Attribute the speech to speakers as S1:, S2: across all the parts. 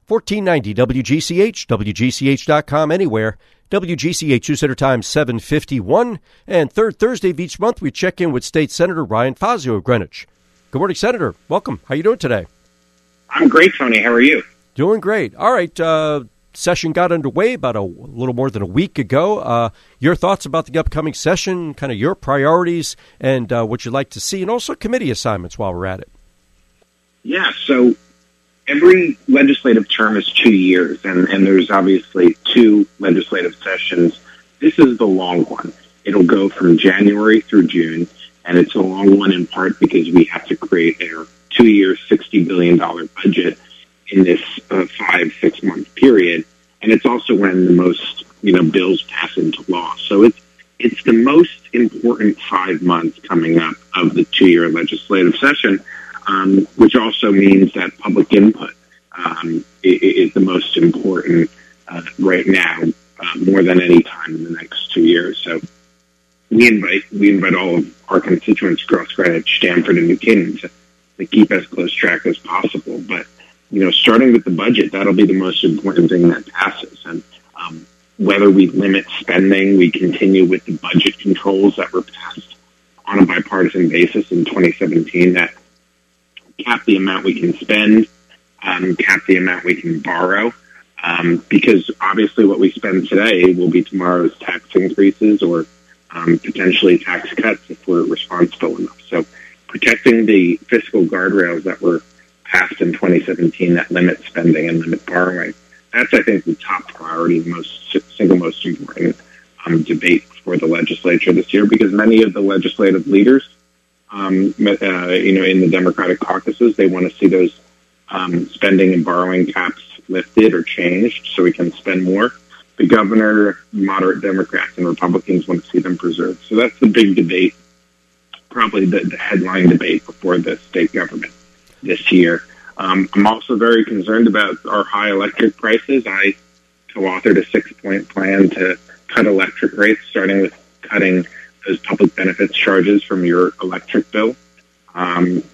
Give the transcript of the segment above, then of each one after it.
S1: 1490 WGCH, WGCH.com, anywhere. WGCH News Center Time 7:51. And third Thursday of each month, we check in with State Senator Ryan Fazio of Greenwich. Good morning, Senator. Welcome. How you doing today?
S2: I'm great, Tony. How are you?
S1: Doing great. All right. Session got underway about a little more than a week ago. Your thoughts about the upcoming session, kind of your priorities, and what you'd like to see, and also committee assignments while we're at it.
S2: Yeah, so every legislative term is 2 years, and there's obviously 2 legislative sessions. This is the long one. It'll go from January through June, and it's a long one in part because we have to create a 2-year, $60 billion budget in this 5-6 month period. And it's also when the most, bills pass into law. So it's the most important 5 months coming up of the 2-year legislative session. Which also means that public input is the most important right now, more than any time in the next 2 years. So we invite all of our constituents across Greenwich, Stamford, and New Canaan to keep as close track as possible. But starting with the budget, that'll be the most important thing that passes. And whether we limit spending, we continue with the budget controls that were passed on a bipartisan basis in 2017 that cap the amount we can spend, cap the amount we can borrow, because obviously what we spend today will be tomorrow's tax increases or potentially tax cuts if we're responsible enough. So protecting the fiscal guardrails that were passed in 2017 that limit spending and limit borrowing, that's, I think, the top priority, the single most important debate for the legislature this year, because many of the legislative leaders in the Democratic caucuses, they want to see those spending and borrowing caps lifted or changed so we can spend more. The governor, moderate Democrats, and Republicans want to see them preserved. So that's the big debate, probably the headline debate before the state government this year. I'm also very concerned about our high electric prices. I co-authored a 6-point plan to cut electric rates, starting with cutting those public benefits charges from your electric bill. That's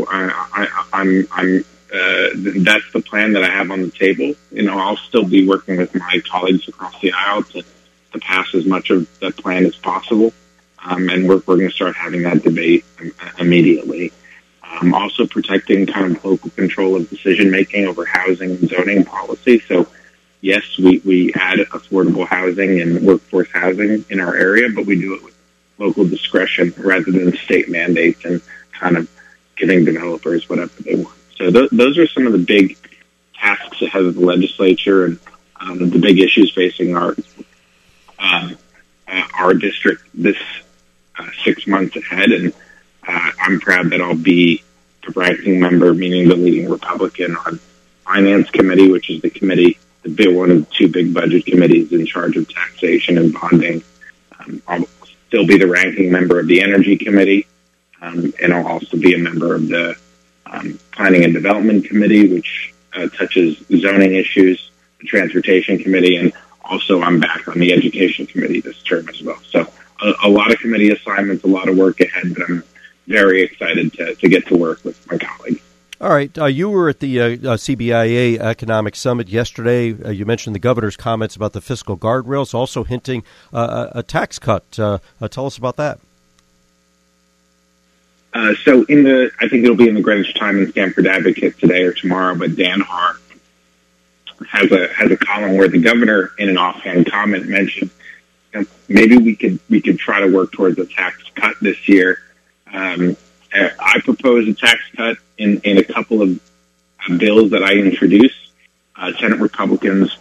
S2: the plan that I have on the table. I'll still be working with my colleagues across the aisle to pass as much of that plan as possible. And we're going to start having that debate immediately. Also protecting kind of local control of decision-making over housing and zoning policy. So, yes, we add affordable housing and workforce housing in our area, but we do it with local discretion rather than state mandates and kind of giving developers whatever they want. So those are some of the big tasks ahead of the legislature and the big issues facing our district this 6 months ahead. And I'm proud that I'll be the ranking member, meaning the leading Republican on Finance Committee, which is one of the 2 big budget committees in charge of taxation and bonding. I'll still be the ranking member of the Energy Committee, and I'll also be a member of the Planning and Development Committee, which touches zoning issues, the Transportation Committee, and also I'm back on the Education Committee this term as well. So a lot of committee assignments, a lot of work ahead, but I'm very excited to get to work with my colleagues.
S1: All right. You were at the CBIA Economic Summit yesterday. You mentioned the governor's comments about the fiscal guardrails, also hinting a tax cut. Tell us about that.
S2: So I think it'll be in the Greenwich Time and Stamford Advocate today or tomorrow, but Dan Haar has a column where the governor, in an offhand comment, mentioned maybe we could try to work towards a tax cut this year. I propose a tax cut in a couple of bills that I introduced. Senate Republicans,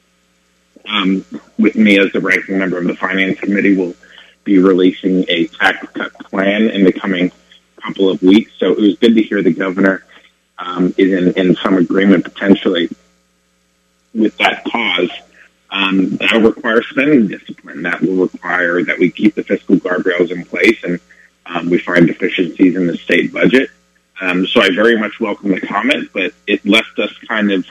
S2: with me as the ranking member of the Finance Committee, will be releasing a tax cut plan in the coming couple of weeks. So it was good to hear the governor is in some agreement potentially with that cause. That will require spending discipline. That will require that we keep the fiscal guardrails in place and we find deficiencies in the state budget. So I very much welcome the comment, but it left us kind of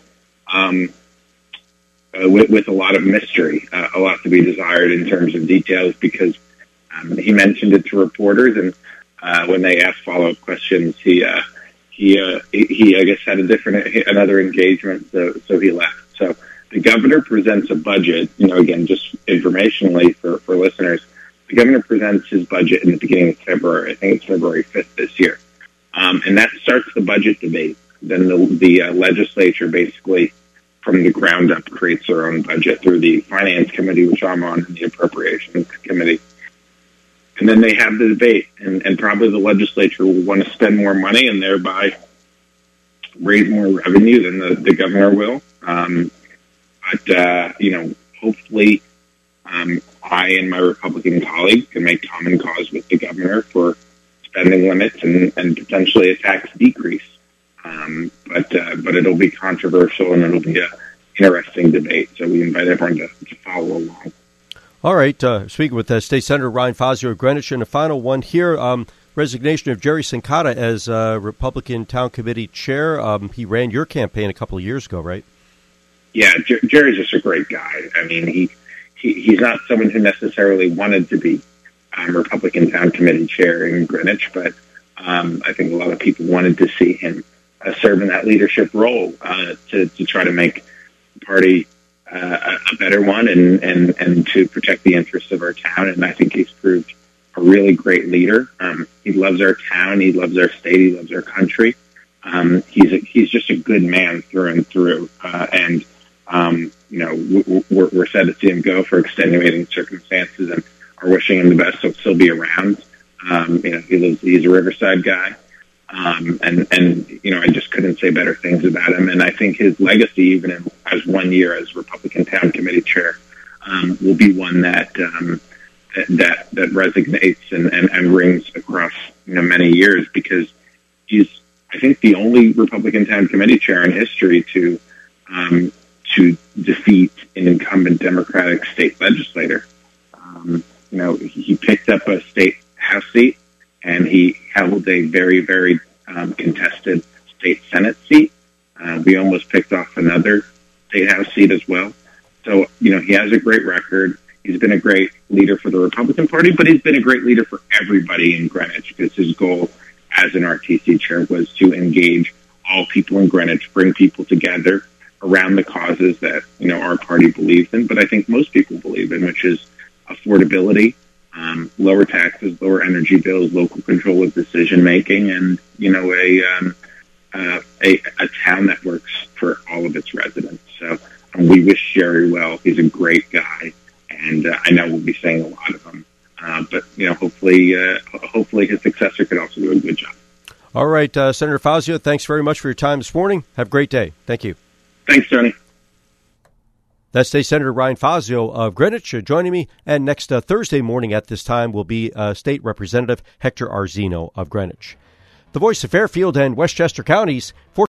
S2: with a lot of mystery, a lot to be desired in terms of details, because he mentioned it to reporters, and when they asked follow-up questions, he he I guess had another engagement, so he left. So the governor presents a budget. Again, just informationally for listeners, the governor presents his budget in the beginning of February. I think it's February 5th this year, and that starts the budget debate. Then the legislature basically, from the ground up, creates their own budget through the Finance Committee, which I'm on, and the Appropriations Committee. And then they have the debate, and probably the legislature will want to spend more money and thereby raise more revenue than the governor will. But hopefully I and my Republican colleagues can make common cause with the governor for spending limits and potentially a tax decrease. But it'll be controversial and it'll be an interesting debate. So we invite everyone to follow along.
S1: All right. Speaking with State Senator Ryan Fazio of Greenwich, and a final one here. Resignation of Jerry Sincotta as Republican Town Committee Chair. He ran your campaign a couple of years ago, right?
S2: Yeah, Jerry's just a great guy. I mean, he's not someone who necessarily wanted to be Republican Town Committee Chair in Greenwich, but I think a lot of people wanted to see him serve in that leadership role to try to make the party a better one and to protect the interests of our town. And I think he's proved a really great leader. He loves our town. He loves our state. He loves our country. He's just a good man through and through. We're sad to see him go for extenuating circumstances and are wishing him the best. So he'll still be around. He's a Riverside guy. I just couldn't say better things about him. And I think his legacy, even as 1 year as Republican Town Committee Chair, will be one that resonates and rings across many years, because he's, I think, the only Republican Town Committee Chair in history to defeat an incumbent Democratic state legislator. He picked up a state House seat, and he held a very, very contested state Senate seat. We almost picked off another state House seat as well. So, he has a great record. He's been a great leader for the Republican Party, but he's been a great leader for everybody in Greenwich, because his goal as an RTC chair was to engage all people in Greenwich, bring people together around the causes that, our party believes in, but I think most people believe in, which is affordability, lower taxes, lower energy bills, local control of decision making, and a town that works for all of its residents. So we wish Jerry well. He's a great guy, and I know we'll be saying a lot of him. But hopefully his successor could also do a good job.
S1: All right, Senator Fazio, thanks very much for your time this morning. Have a great day. Thank you.
S2: Thanks, Tony.
S1: That's State Senator Ryan Fazio of Greenwich joining me. And next Thursday morning at this time will be State Representative Hector Arzino of Greenwich. The voice of Fairfield and Westchester counties.